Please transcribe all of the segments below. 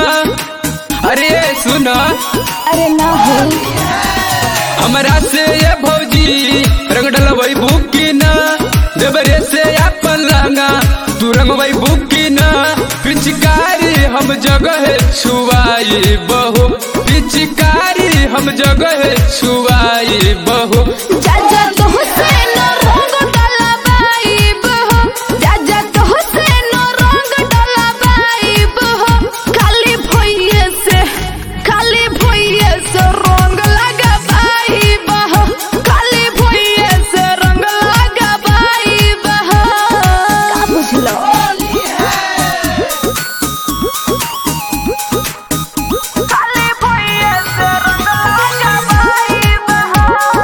अरे सुना, अरे ना हो हमरा से ये भौजी रंग डलवई बुकी ना, देवरे से अपन लंगा तू रंगवई बुकी ना। पिचकारी हम जगह छुआई बहो, पिचकारी हम जगह छुआई बहो। जाजा तो हुसैन रंग डलवाई बहो, जाजा तो हुसैन रंग डलवाई बहो। खाली भइये से रंग लगावाई बहो, खाली भइये से रंग लगावाई बहो। का बुझलो खाली भइये से रंग लगावाई बहो।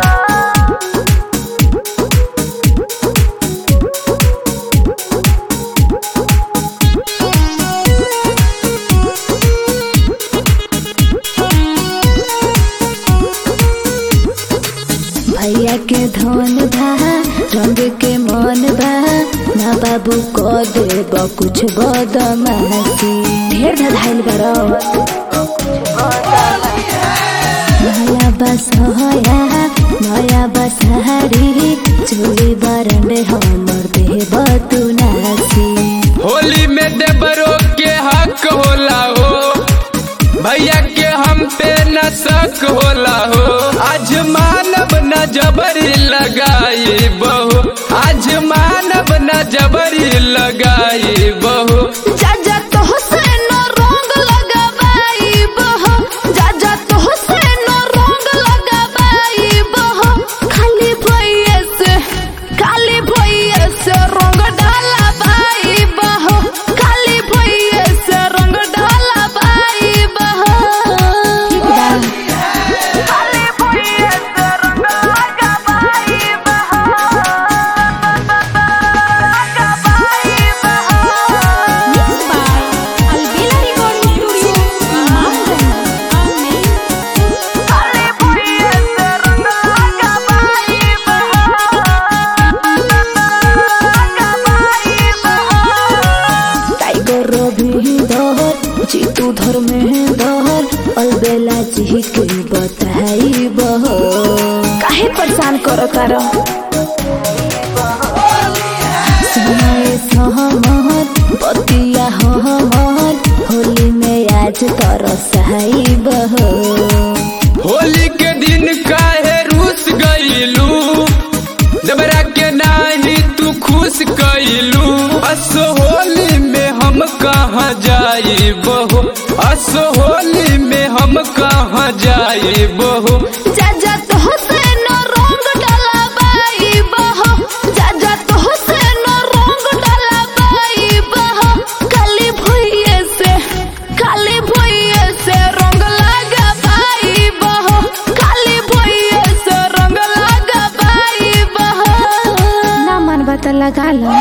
भैया के धन बा, रंग के मन बा, ना बाबू को देब कुछ बदमाशी। ढेर धधाइल बरो नया बस होया, नया बस हरी चोली बरंडे हमर देह बतुनासी। होली में देवरों के हक होला हो, भैया के हम पे न शक होला हो। आज मानव न जबरी लगाई बहो, आज मानव न जबरी लगाई बहो। जाजा तो हुसैन रंग लगावाई बहो, जाजा तो हुसैन रंग लगावाई बहो। खाली भइये से रंग डलवाई बहो, खाली भइये से रंग डलवाई बहो। खाली भइये से रंग लगावाई बहो, लगावाई बहो। Mixed by Albela Recording Studio, Imamganj. खाली भइये से रंग लगावाई बहो, लगावाई बहो। टाइगर रवि दहर जीतू धर्मेंदर अलबेला जी के बताई बहो। काहे परेशान करो तारो सुनाए सहमत बतिया हमर, होली में आज तारो सहाई बहो। होली के दिन काहे रूस गईलू, देवरा के नाही तू खुश कईलू। असो होली में हम कहाँ जाई बहो, असो होली में हम कहाँ जाई बहो। जाजा तो हुसैन रंग डलवाई बहो, जाजा तो हुसैन रंग डलवाई बहो। खाली भइये से रंग लगावाई बहो, खाली भइये से रंग लगावाई बहो। ना मन बता लगा लो।